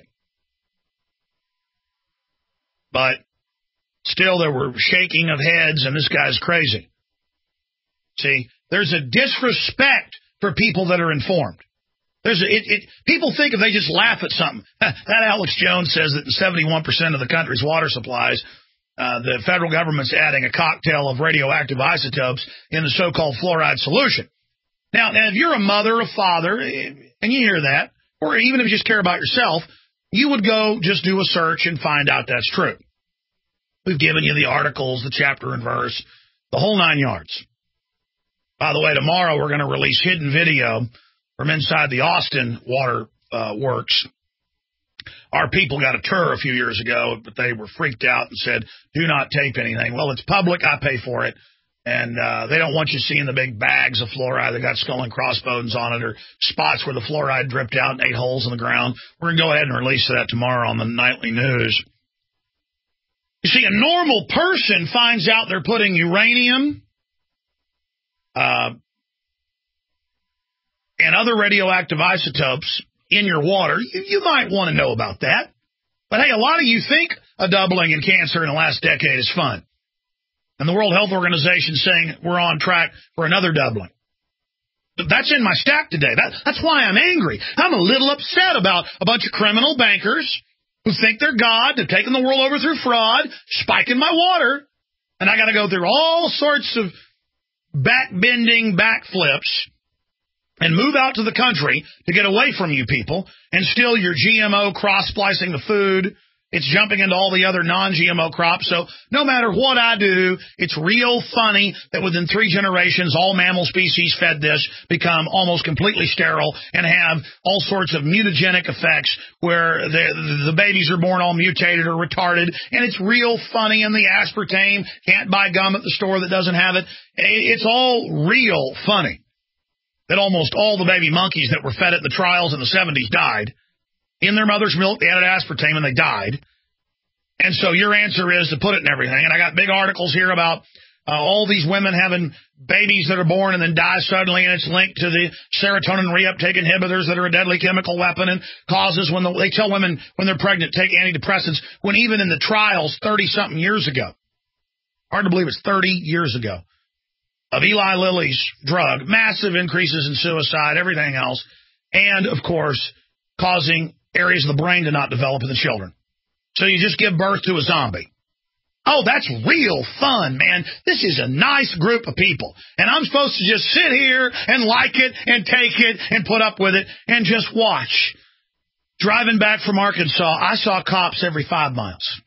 But still, there were shaking of heads, and this guy's crazy. See, there's a disrespect for people that are informed. People think if they just laugh at something. That Alex Jones says that in 71% of the country's water supplies, the federal government's adding a cocktail of radioactive isotopes in the so-called fluoride solution. Now, if you're a mother, a father, and you hear that, or even if you just care about yourself, you would go just do a search and find out that's true. We've given you the articles, the chapter and verse, the whole 9 yards. By the way, tomorrow we're going to release hidden video from inside the Austin Water Works. Our people got a tour a few years ago, but they were freaked out and said, do not tape anything. Well, it's public. I pay for it. And they don't want you seeing the big bags of fluoride that got skull and crossbones on it or spots where the fluoride dripped out and ate holes in the ground. We're going to go ahead and release that tomorrow on the nightly news. You see, a normal person finds out they're putting uranium and other radioactive isotopes in your water. You might want to know about that. But, hey, a lot of you think a doubling in cancer in the last decade is fun. And the World Health Organization saying we're on track for another doubling. But that's in my stack today. That's why I'm angry. I'm a little upset about a bunch of criminal bankers who think they're God. They're taking the world over through fraud, spiking my water. And I got to go through all sorts of back-bending backflips and move out to the country to get away from you people and steal your GMO cross-splicing the food. It's jumping into all the other non-GMO crops. So no matter what I do, it's real funny that within 3 generations, all mammal species fed this become almost completely sterile and have all sorts of mutagenic effects where the babies are born all mutated or retarded. And it's real funny. And the aspartame, can't buy gum at the store that doesn't have it. It's all real funny that almost all the baby monkeys that were fed at the trials in the 70s died. In their mother's milk, they added aspartame, and they died. And so your answer is to put it in everything. And I got big articles here about all these women having babies that are born and then die suddenly, and it's linked to the serotonin reuptake inhibitors that are a deadly chemical weapon and causes when they tell women when they're pregnant, take antidepressants, when even in the trials 30-something years ago, hard to believe it's 30 years ago, of Eli Lilly's drug, massive increases in suicide, everything else, and, of course, causing areas of the brain to not develop in the children. So you just give birth to a zombie. Oh, that's real fun, man. This is a nice group of people. And I'm supposed to just sit here and like it and take it and put up with it and just watch. Driving back from Arkansas, I saw cops every 5 miles.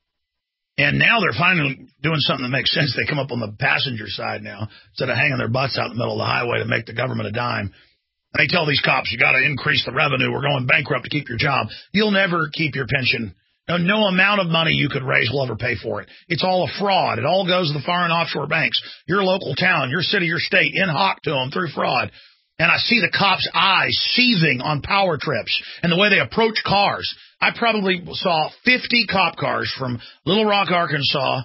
And now they're finally doing something that makes sense. They come up on the passenger side now instead of hanging their butts out in the middle of the highway to make the government a dime. They tell these cops, you got to increase the revenue. We're going bankrupt to keep your job. You'll never keep your pension. No amount of money you could raise will ever pay for it. It's all a fraud. It all goes to the foreign offshore banks. Your local town, your city, your state, in hoc to them through fraud. And I see the cops' eyes seething on power trips and the way they approach cars. I probably saw 50 cop cars from Little Rock, Arkansas.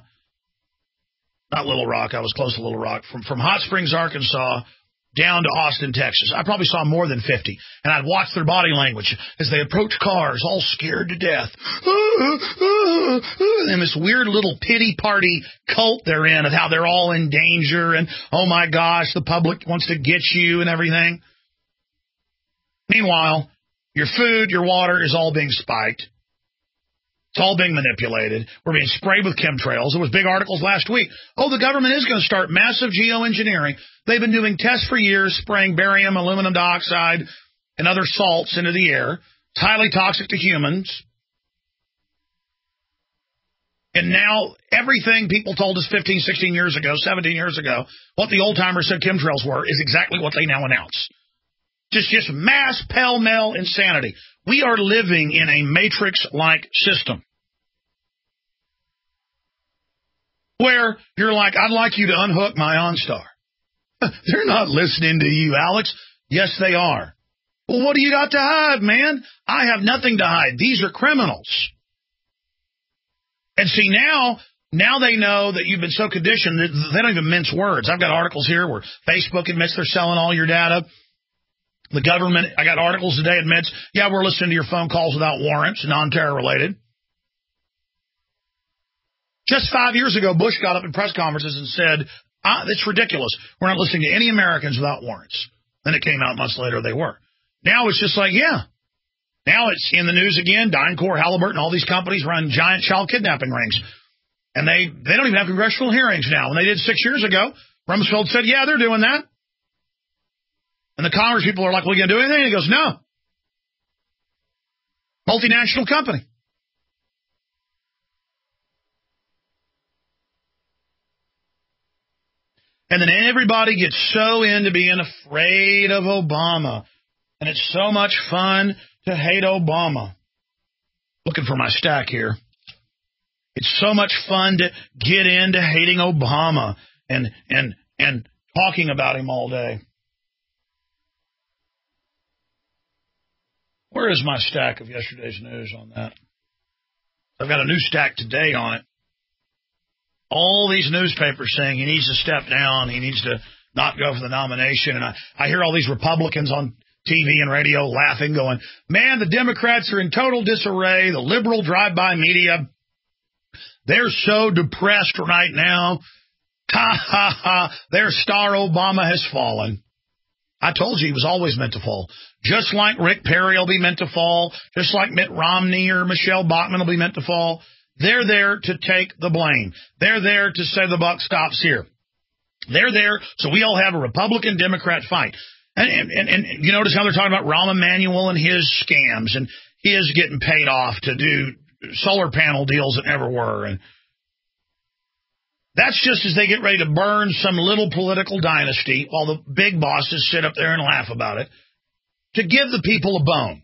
Not Little Rock. I was close to Little Rock. From Hot Springs, Arkansas, down to Austin, Texas. I probably saw more than 50. And I'd watch their body language as they approach cars, all scared to death. And this weird little pity party cult they're in of how they're all in danger and, oh my gosh, the public wants to get you and everything. Meanwhile, your food, your water is all being spiked. It's all being manipulated. We're being sprayed with chemtrails. There was big articles last week. Oh, the government is going to start massive geoengineering. They've been doing tests for years, spraying barium, aluminum dioxide, and other salts into the air. It's highly toxic to humans. And now everything people told us 15, 16 years ago, 17 years ago, what the old-timers said chemtrails were, is exactly what they now announce. Just mass pell-mell insanity. We are living in a matrix-like system where you're like, I'd like you to unhook my OnStar. They're not listening to you, Alex. Yes, they are. Well, what do you got to hide, man? I have nothing to hide. These are criminals. And see, now they know that you've been so conditioned that they don't even mince words. I've got articles here where Facebook admits they're selling all your data. The government, I got articles today, admits, yeah, we're listening to your phone calls without warrants, non-terror related. Just 5 years ago, Bush got up in press conferences and said, It's ridiculous. We're not listening to any Americans without warrants. Then it came out months later they were. Now it's just like, yeah. Now it's in the news again. DynCorp, Halliburton, all these companies run giant child kidnapping rings. And they don't even have congressional hearings now. When they did 6 years ago, Rumsfeld said, yeah, they're doing that. And the Congress people are like, well, you going to do anything? And he goes, no. Multinational company. And then everybody gets so into being afraid of Obama. And it's so much fun to hate Obama. Looking for my stack here. It's so much fun to get into hating Obama and talking about him all day. Where is my stack of yesterday's news on that? I've got a new stack today on it. All these newspapers saying he needs to step down, he needs to not go for the nomination. And I hear all these Republicans on TV and radio laughing, going, man, the Democrats are in total disarray. The liberal drive-by media, they're so depressed right now. Ha, ha, ha. Their star Obama has fallen. I told you he was always meant to fall. Just like Rick Perry will be meant to fall, just like Mitt Romney or Michelle Bachmann will be meant to fall. They're there to take the blame. They're there to say the buck stops here. They're there so we all have a Republican-Democrat fight. And you notice how they're talking about Rahm Emanuel and his scams and his getting paid off to do solar panel deals that never were. And that's just as they get ready to burn some little political dynasty while the big bosses sit up there and laugh about it, to give the people a bone.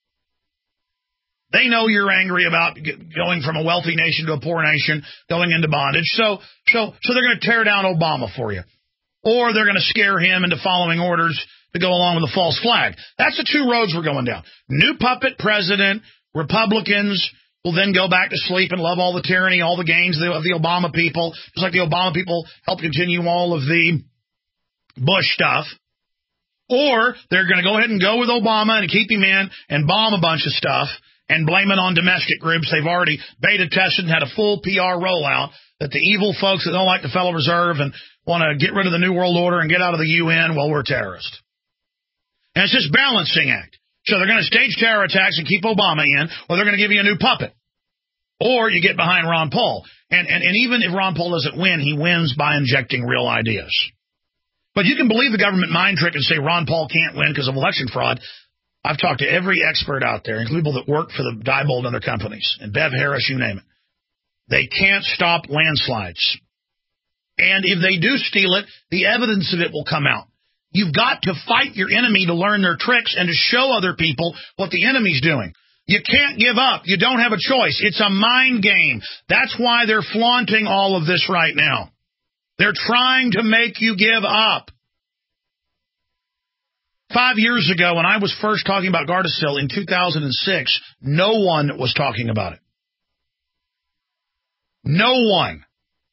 They know you're angry about going from a wealthy nation to a poor nation, going into bondage. So they're going to tear down Obama for you. Or they're going to scare him into following orders to go along with the false flag. That's the two roads we're going down. New puppet president, Republicans will then go back to sleep and love all the tyranny, all the gains of the Obama people, just like the Obama people help continue all of the Bush stuff. Or they're going to go ahead and go with Obama and keep him in and bomb a bunch of stuff and blame it on domestic groups. They've already beta tested and had a full PR rollout that the evil folks that don't like the Federal Reserve and want to get rid of the New World Order and get out of the UN, well, we're terrorists. And it's this balancing act. So they're going to stage terror attacks and keep Obama in, or they're going to give you a new puppet. Or you get behind Ron Paul. And even if Ron Paul doesn't win, he wins by injecting real ideas. But you can believe the government mind trick and say Ron Paul can't win because of election fraud. I've talked to every expert out there, including people that work for the Diebold and their companies, and Bev Harris, you name it. They can't stop landslides. And if they do steal it, the evidence of it will come out. You've got to fight your enemy to learn their tricks and to show other people what the enemy's doing. You can't give up. You don't have a choice. It's a mind game. That's why they're flaunting all of this right now. They're trying to make you give up. 5 years ago, when I was first talking about Gardasil in 2006, no one was talking about it. No one.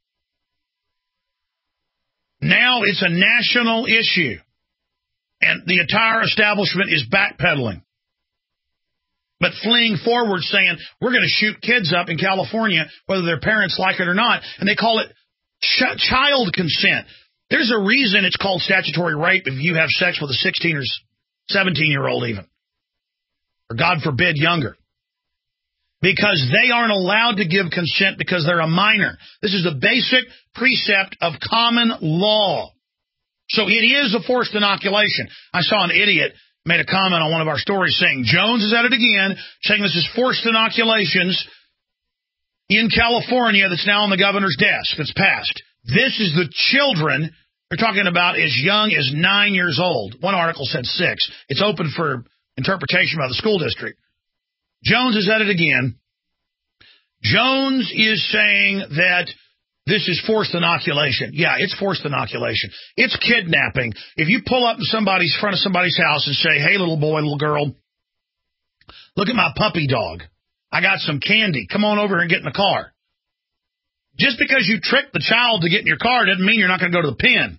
Now it's a national issue. And the entire establishment is backpedaling. But fleeing forward saying, we're going to shoot kids up in California, whether their parents like it or not. And they call it child consent. There's a reason it's called statutory rape if you have sex with a 16 or 17-year-old even. Or God forbid, younger. Because they aren't allowed to give consent because they're a minor. This is the basic precept of common law. So it is a forced inoculation. I saw an idiot made a comment on one of our stories saying, Jones is at it again, saying this is forced inoculations in California that's now on the governor's desk, that's passed. This is the children they're talking about as young as 9 years old. One article said 6. It's open for interpretation by the school district. Jones is at it again. Jones is saying that this is forced inoculation. Yeah, it's forced inoculation. It's kidnapping. If you pull up in front of somebody's house and say, hey, little boy, little girl, look at my puppy dog. I got some candy. Come on over and get in the car. Just because you tricked the child to get in your car doesn't mean you're not going to go to the pen.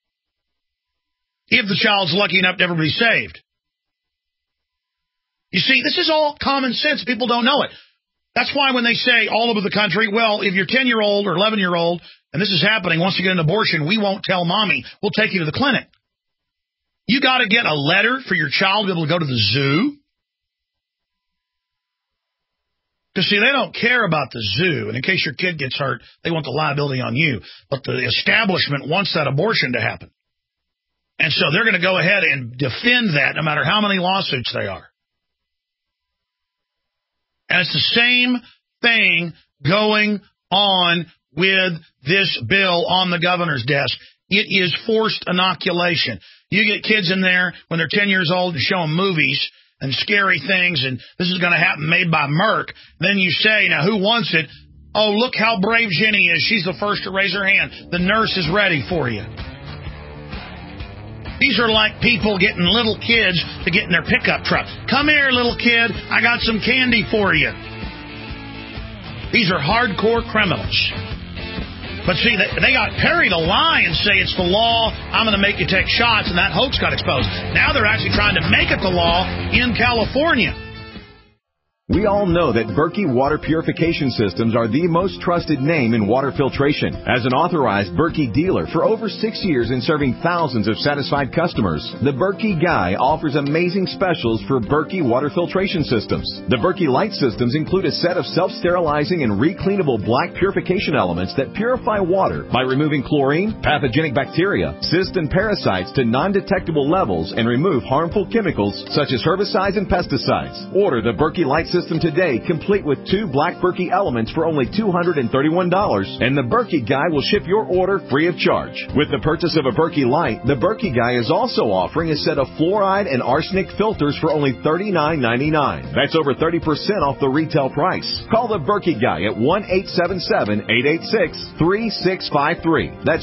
If the child's lucky enough to ever be saved. You see, this is all common sense. People don't know it. That's why when they say all over the country, well, if you're 10-year-old or 11-year-old and this is happening, wants to get an abortion, we won't tell mommy. We'll take you to the clinic. You got to get a letter for your child to be able to go to the zoo. Because, see, they don't care about the zoo. And in case your kid gets hurt, they want the liability on you. But the establishment wants that abortion to happen. And so they're going to go ahead and defend that no matter how many lawsuits they are. And it's the same thing going on with this bill on the governor's desk. It is forced inoculation. You get kids in there when they're 10 years old and show them movies and scary things, and this is going to happen made by Merck. Then you say, now who wants it? Oh, look how brave Jenny is. She's the first to raise her hand. The nurse is ready for you. These are like people getting little kids to get in their pickup truck. Come here, little kid. I got some candy for you. These are hardcore criminals. But see, they got Perry to lie and say it's the law, I'm going to make you take shots, and that hoax got exposed. Now they're actually trying to make it the law in California. We all know that Berkey Water Purification Systems are the most trusted name in water filtration. As an authorized Berkey dealer for over 6 years and serving thousands of satisfied customers, the Berkey Guy offers amazing specials for Berkey Water Filtration Systems. The Berkey Light Systems include a set of self-sterilizing and recleanable black purification elements that purify water by removing chlorine, pathogenic bacteria, cysts, and parasites to non-detectable levels and remove harmful chemicals such as herbicides and pesticides. Order the Berkey Light System today, complete with 2 black Berkey elements for only $231, and the Berkey Guy will ship your order free of charge. With the purchase of a Berkey Light, the Berkey Guy is also offering a set of fluoride and arsenic filters for only $39.99. That's over 30% off the retail price. Call the Berkey Guy at 1-877-886-3653. That's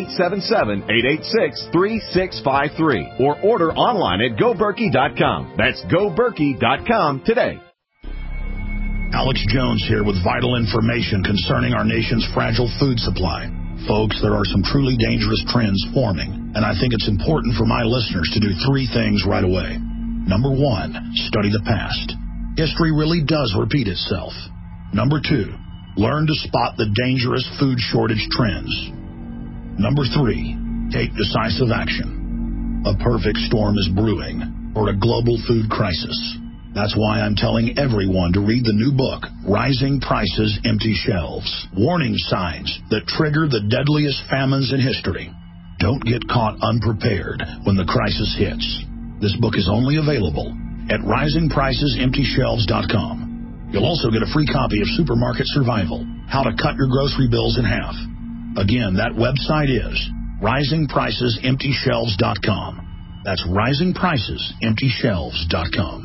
1-877-886-3653. Or order online at GoBerkey.com. That's GoBerkey.com today. Alex Jones here with vital information concerning our nation's fragile food supply. Folks, there are some truly dangerous trends forming, and I think it's important for my listeners to do 3 things right away. Number 1, study the past. History really does repeat itself. Number 2, learn to spot the dangerous food shortage trends. Number 3, take decisive action. A perfect storm is brewing for a global food crisis. That's why I'm telling everyone to read the new book, Rising Prices, Empty Shelves. Warning signs that trigger the deadliest famines in history. Don't get caught unprepared when the crisis hits. This book is only available at risingpricesemptyshelves.com. You'll also get a free copy of Supermarket Survival, How to Cut Your Grocery Bills in Half. Again, that website is risingpricesemptyshelves.com. That's risingpricesemptyshelves.com.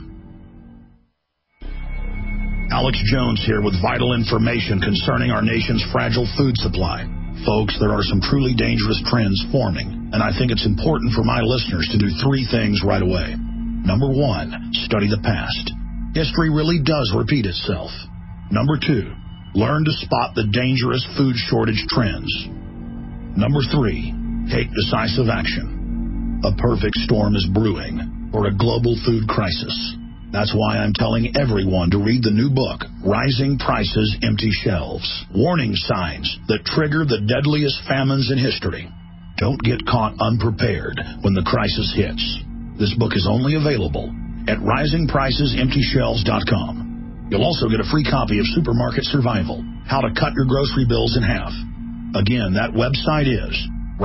Alex Jones here with vital information concerning our nation's fragile food supply. Folks, there are some truly dangerous trends forming, and I think it's important for my listeners to do 3 things right away. Number 1, study the past. History really does repeat itself. Number 2, learn to spot the dangerous food shortage trends. Number 3, take decisive action. A perfect storm is brewing for a global food crisis. That's why I'm telling everyone to read the new book, Rising Prices, Empty Shelves. Warning signs that trigger the deadliest famines in history. Don't get caught unprepared when the crisis hits. This book is only available at risingpricesemptyshelves.com. You'll also get a free copy of Supermarket Survival, How to Cut Your Grocery Bills in Half. Again, that website is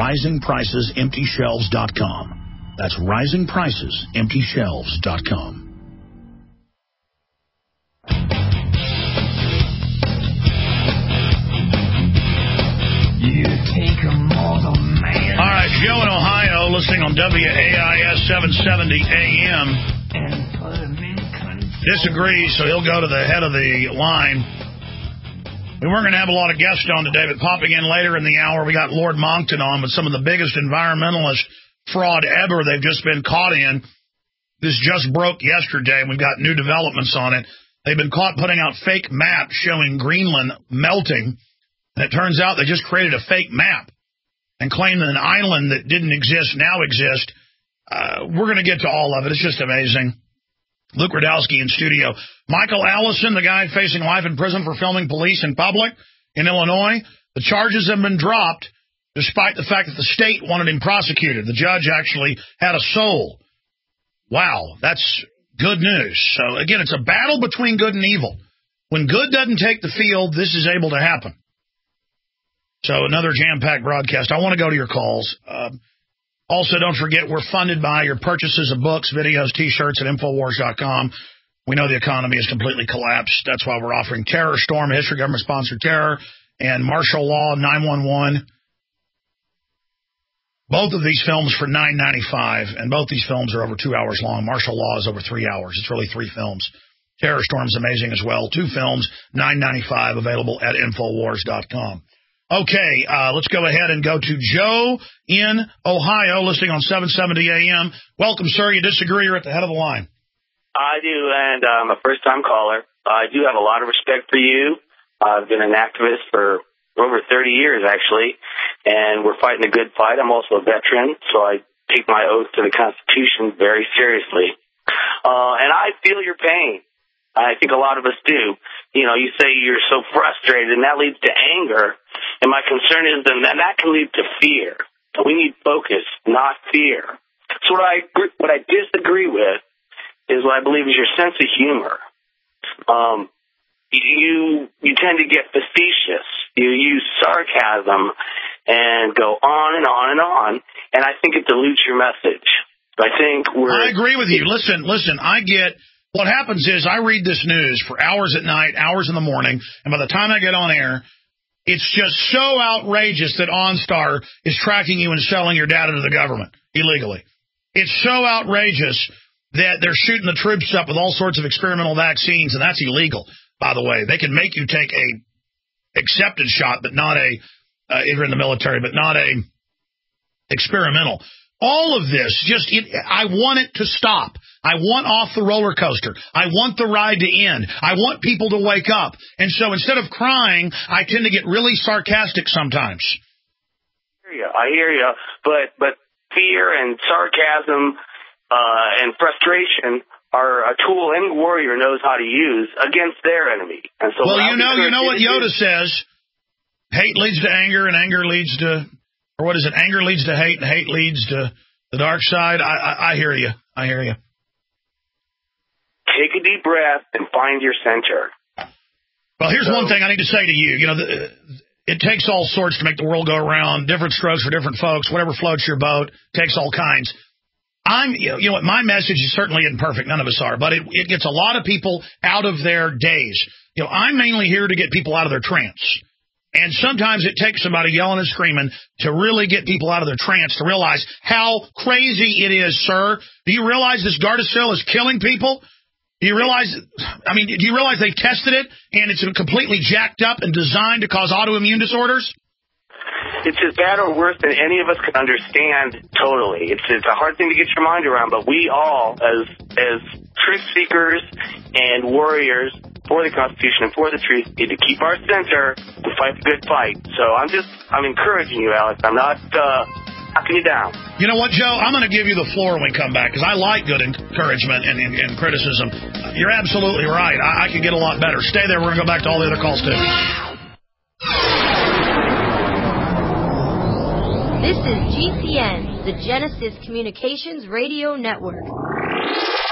risingpricesemptyshelves.com. That's risingpricesemptyshelves.com. You take 'em all the man. All right, Joe in Ohio, listening on WAIS 770 AM. And put him in control. Disagrees, so he'll go to the head of the line. We weren't going to have a lot of guests on today, but popping in later in the hour, we got Lord Monckton on with some of the biggest environmentalist fraud ever they've just been caught in. This just broke yesterday, and we've got new developments on it. They've been caught putting out fake maps showing Greenland melting. And it turns out they just created a fake map and claimed that an island that didn't exist now exists. We're going to get to all of it. It's just amazing. Luke Radowski in studio. Michael Allison, the guy facing life in prison for filming police in public in Illinois, the charges have been dropped despite the fact that the state wanted him prosecuted. The judge actually had a soul. Wow, that's good news. So, again, it's a battle between good and evil. When good doesn't take the field, this is able to happen. So another jam-packed broadcast. I want to go to your calls. Also, don't forget, we're funded by your purchases of books, videos, T-shirts at Infowars.com. We know the economy has completely collapsed. That's why we're offering Terror Storm, History Government-Sponsored Terror, and Martial Law 911. Both of these films for $9.95, and both these films are over 2 hours long. Martial Law is over 3 hours. It's really 3 films. Terror Storm's amazing as well. 2 films, $9.95, available at Infowars.com. Okay, let's go ahead and go to Joe in Ohio, listening on 770 AM. Welcome, sir. You disagree? You're at the head of the line. I do, and I'm a first-time caller. I do have a lot of respect for you. I've been an activist for over 30 years, actually, and we're fighting a good fight. I'm also a veteran, so I take my oath to the Constitution very seriously. And I feel your pain. I think a lot of us do. You know, you say you're so frustrated, and that leads to anger. And my concern is then that can lead to fear. We need focus, not fear. So what I disagree with is what I believe is your sense of humor. You tend to get facetious. You use sarcasm and go on and on and on, and I think it dilutes your message. I agree with you. Listen, what happens is I read this news for hours at night, hours in the morning, and by the time I get on air, it's just so outrageous that OnStar is tracking you and selling your data to the government illegally. It's so outrageous that they're shooting the troops up with all sorts of experimental vaccines, and that's illegal, by the way. They can make you take a accepted shot, but not if you're in the military, but not a experimental. All of this, I want it to stop. I want off the roller coaster. I want the ride to end. I want people to wake up. And so instead of crying, I tend to get really sarcastic sometimes. I hear you. But fear and sarcasm and frustration are a tool any warrior knows how to use against their enemy. And so, well, you know what Yoda says: hate leads to anger, and anger leads to, or what is it? Anger leads to hate, and hate leads to the dark side. I hear you. I hear you. Take a deep breath and find your center. Well, here's one thing I need to say to you. You know, it takes all sorts to make the world go around. Different strokes for different folks. Whatever floats your boat takes all kinds. You know what? My message is certainly imperfect. None of us are, but it gets a lot of people out of their daze. You know, I'm mainly here to get people out of their trance. And sometimes it takes somebody yelling and screaming to really get people out of their trance to realize how crazy it is, sir. Do you realize this Gardasil is killing people? Do you realize they tested it and it's completely jacked up and designed to cause autoimmune disorders? It's as bad or worse than any of us can understand totally. It's a hard thing to get your mind around, but we all, as truth seekers and warriors for the Constitution and for the truth, need to keep our center and fight the good fight. So I'm encouraging you, Alex. I'm not knocking you down. You know what, Joe? I'm going to give you the floor when we come back, because I like good encouragement and criticism. You're absolutely right. I can get a lot better. Stay there. We're going to go back to all the other calls, too. This is GCN, the Genesis Communications Radio Network.